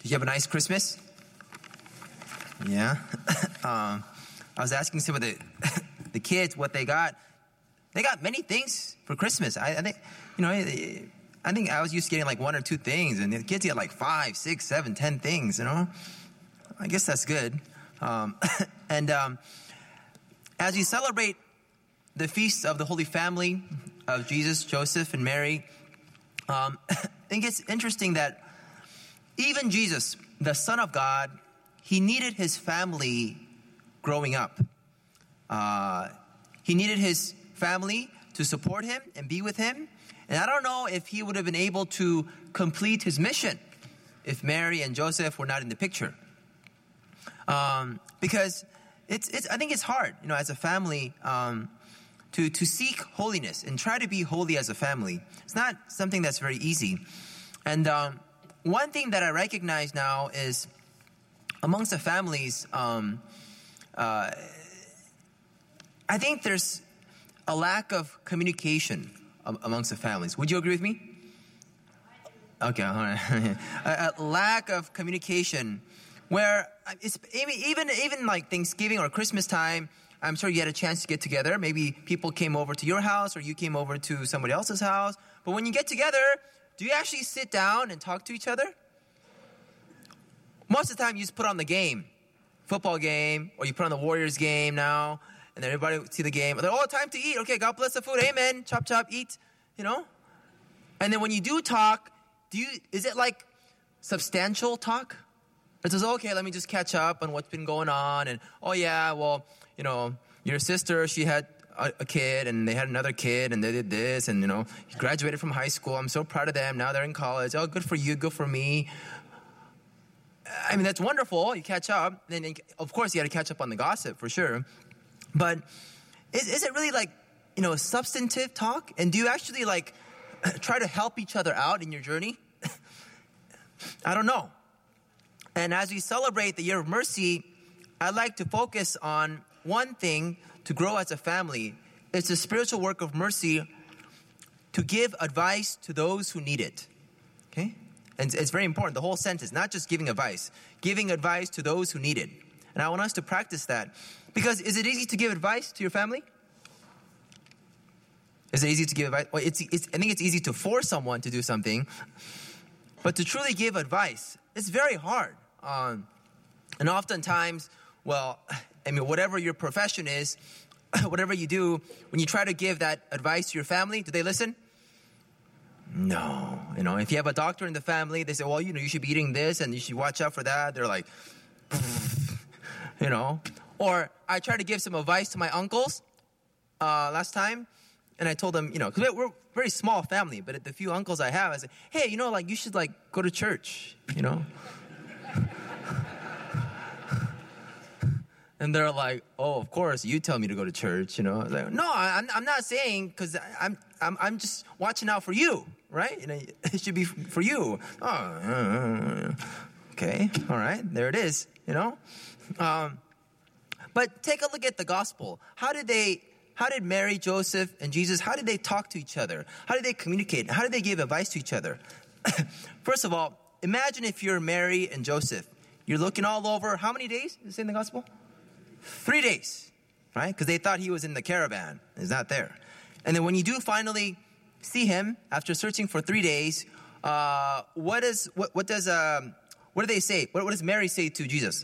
Did you have a nice Christmas? Yeah. I was asking some of the kids what they got. They got many things for Christmas. I think, I think I was used to getting like 1 or 2 things, and the kids get like 5, 6, 7, 10 things, I guess that's good. And as you celebrate the feast of the Holy Family of Jesus, Joseph, and Mary, I think it's interesting that even Jesus, the Son of God, he needed his family growing up. He needed his family to support him and be with him. And I don't know if he would have been able to complete his mission if Mary and Joseph were not in the picture. Because I think it's hard, as a family, to seek holiness and try to be holy as a family. It's not something that's very easy. And one thing that I recognize now is amongst the families, I think there's a lack of communication amongst the families. Would you agree with me? Okay, all right. A lack of communication where it's even like Thanksgiving or Christmas time, I'm sure you had a chance to get together. Maybe people came over to your house or you came over to somebody else's house. But when you get together, do you actually sit down and talk to each other? Most of the time you just put on the game, football game, or you put on the Warriors game now, and then everybody see the game. They're, time to eat. Okay, God bless the food. Amen. Chop, chop, eat, And then when you do talk, is it like substantial talk? It says, okay, let me just catch up on what's been going on. And, oh, yeah, well, your sister, she had a kid, and they had another kid, and they did this, and, he graduated from high school. I'm so proud of them. Now they're in college. Oh, good for you, good for me. I mean, that's wonderful. You catch up. Then, of course, you got to catch up on the gossip, for sure. But is it really like, substantive talk? And do you actually, try to help each other out in your journey? I don't know. And as we celebrate the Year of Mercy, I'd like to focus on one thing to grow as a family. It's the spiritual work of mercy to give advice to those who need it. Okay? And it's very important, the whole sentence, not just giving advice to those who need it. And I want us to practice that. Because is it easy to give advice to your family? Is it easy to give advice? Well, I think it's easy to force someone to do something. But to truly give advice, it's very hard. And oftentimes, whatever your profession is, whatever you do, when you try to give that advice to your family, do they listen? No. If you have a doctor in the family, they say, well, you should be eating this and you should watch out for that. They're like, Or I tried to give some advice to my uncles last time. And I told them, because we're a very small family, but the few uncles I have, I said, hey, you should go to church, And they're like, oh, of course, you tell me to go to church, I was like, no, I'm not saying, because I'm just watching out for you, right? It should be for you. Oh, okay, all right, there it is, But take a look at the gospel. How did Mary, Joseph, and Jesus, how did they talk to each other? How did they communicate? How did they give advice to each other? First of all, imagine if you're Mary and Joseph. You're looking all over. How many days is it in the gospel? 3 days, right? Because they thought he was in the caravan. He's not there. And then when you do finally see him after searching for 3 days, what do they say? What does Mary say to Jesus?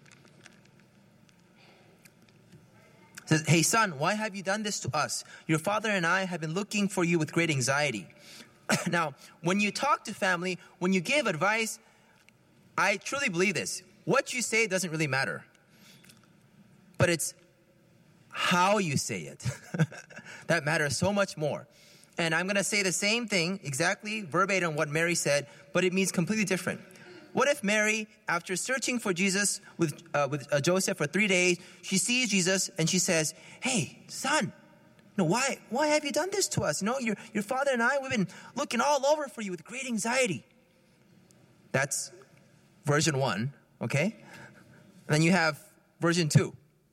Says, hey, son, why have you done this to us? Your father and I have been looking for you with great anxiety. Now, when you talk to family, when you give advice, I truly believe this. What you say doesn't really matter. But it's how you say it. That matters so much more. And I'm going to say the same thing, exactly verbatim what Mary said, but it means completely different. What if Mary, after searching for Jesus with Joseph for 3 days, she sees Jesus and she says, hey, son, why have you done this to us? Your father and I, we've been looking all over for you with great anxiety. That's version 1, okay? And then you have version 2.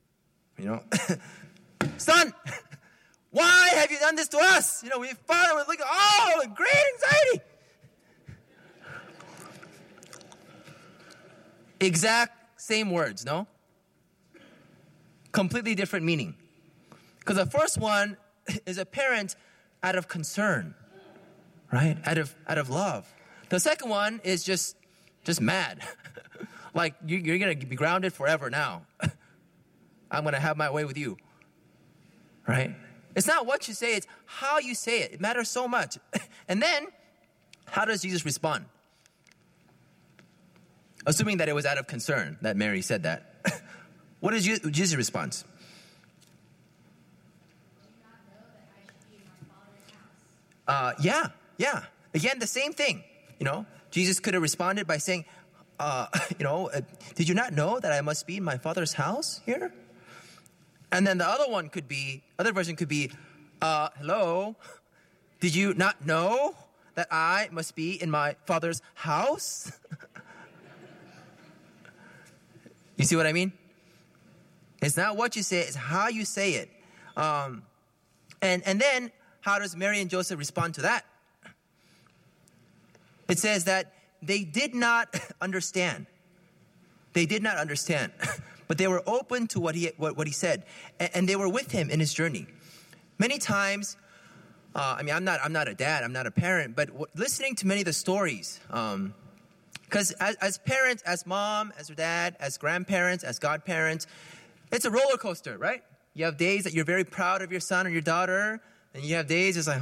Son, why have you done this to us? We father was looking, with great anxiety. Exact same words, no? Completely different meaning. Because the first one is a parent out of concern, right? Out of love. The second one is just mad. Like, you're going to be grounded forever now. I'm going to have my way with you, right? It's not what you say, it's how you say it. It matters so much. And then, how does Jesus respond? Assuming that it was out of concern that Mary said that. What is Jesus' response? Yeah. Again, the same thing. Jesus could have responded by saying, did you not know that I must be in my Father's house here? And then the other version could be, hello, did you not know that I must be in my Father's house? You see what I mean? It's not what you say, it's how you say it. And then, how does Mary and Joseph respond to that? It says that they did not understand. They did not understand. But they were open to what he said. And they were with him in his journey. Many times, I'm not a dad, I'm not a parent, but listening to many of the stories, because as parents, as mom, as dad, as grandparents, as godparents, it's a roller coaster, right? You have days that you're very proud of your son or your daughter, and you have days it's like,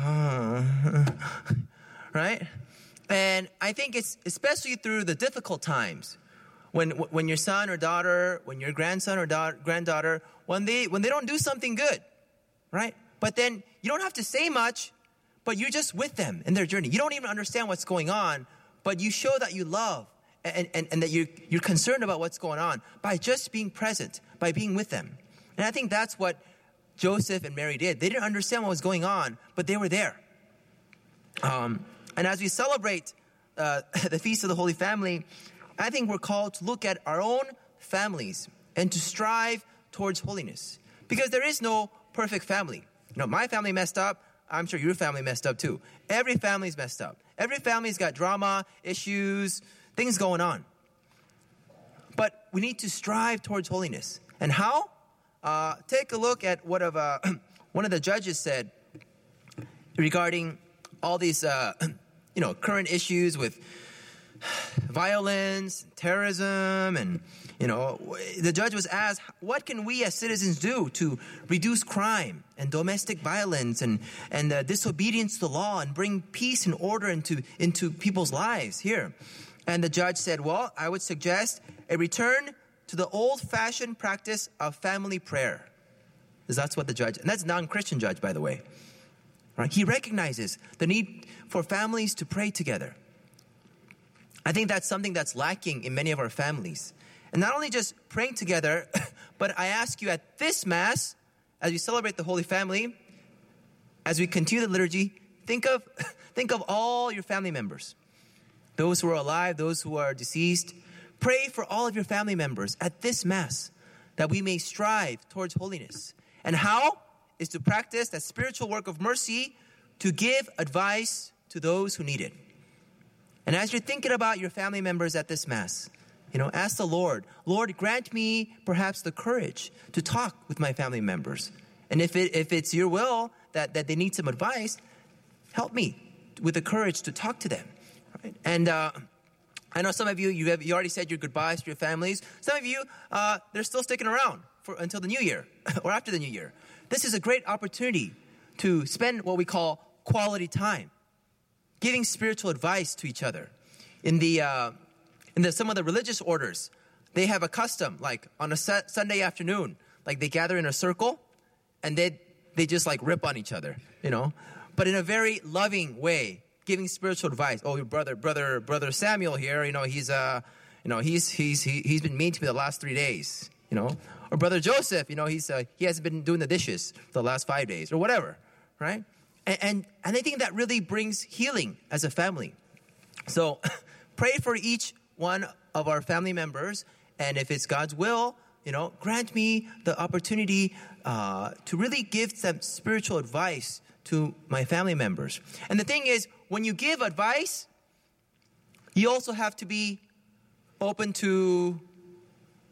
right? And I think it's especially through the difficult times, when your son or daughter, when your grandson or granddaughter, when they don't do something good, right? But then you don't have to say much, but you're just with them in their journey. You don't even understand what's going on, but you show that you love and that you're concerned about what's going on by just being present, by being with them. And I think that's what Joseph and Mary did. They didn't understand what was going on, but they were there. And as we celebrate the Feast of the Holy Family, I think we're called to look at our own families and to strive towards holiness. Because there is no perfect family. My family messed up. I'm sure your family messed up too. Every family's messed up. Every family's got drama, issues, things going on. But we need to strive towards holiness. And how? Take a look at what one of the judges said regarding all these current issues with violence, terrorism, and the judge was asked, what can we as citizens do to reduce crime and domestic violence and disobedience to the law and bring peace and order into people's lives here? And the judge said, well, I would suggest a return to the old-fashioned practice of family prayer. Because that's what the judge, and that's a non-Christian judge, by the way. Right? He recognizes the need for families to pray together. I think that's something that's lacking in many of our families. And not only just praying together, but I ask you at this Mass, as we celebrate the Holy Family, as we continue the liturgy, think of all your family members. Those who are alive, those who are deceased. Pray for all of your family members at this Mass, that we may strive towards holiness. And how? Is to practice that spiritual work of mercy to give advice to those who need it. And as you're thinking about your family members at this Mass, ask the Lord, grant me perhaps the courage to talk with my family members. And if it's your will that they need some advice, help me with the courage to talk to them. Right? And I know some of you already said your goodbyes to your families. Some of you, they're still sticking around until the new year or after the new year. This is a great opportunity to spend what we call quality time, giving spiritual advice to each other. In some of the religious orders, they have a custom, like on a Sunday afternoon, like they gather in a circle and they just like rip on each other, but in a very loving way, giving spiritual advice. Oh, your brother Samuel here, he's been mean to me the last 3 days, Or Brother Joseph, he hasn't been doing the dishes for the last 5 days, or whatever, right? And I think that really brings healing as a family. So pray for each one of our family members, and if it's God's will, grant me the opportunity to really give some spiritual advice to my family members. And the thing is, when you give advice, you also have to be open to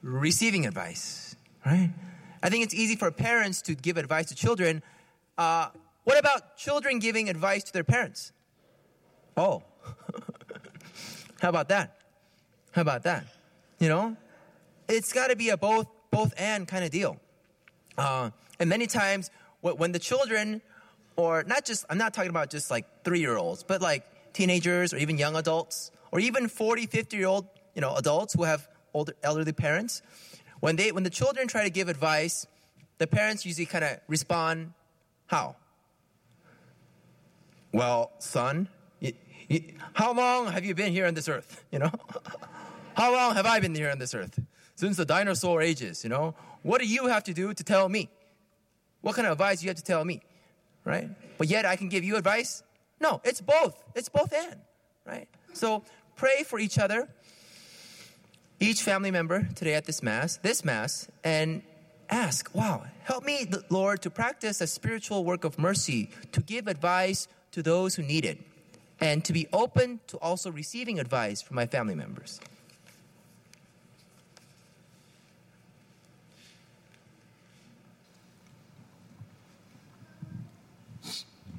receiving advice, right? I think it's easy for parents to give advice to children. What about children giving advice to their parents? Oh, how about that? How about that? You know, it's got to be a both and kind of deal. And many times when the children, or not just, I'm not talking about just like 3-year-olds, but like teenagers or even young adults, or even 40, 50-year-old, adults who have elderly parents, when the children try to give advice, the parents usually kind of respond, how? Well, son, how long have you been here on this earth? How long have I been here on this earth? Since the dinosaur ages, What do you have to do to tell me? What kind of advice do you have to tell me? Right? But yet I can give you advice? No, it's both. It's both and. Right? So pray for each other, each family member today at this Mass, and ask, wow, help me, Lord, to practice a spiritual work of mercy, to give advice to those who need it, and to be open to also receiving advice from my family members.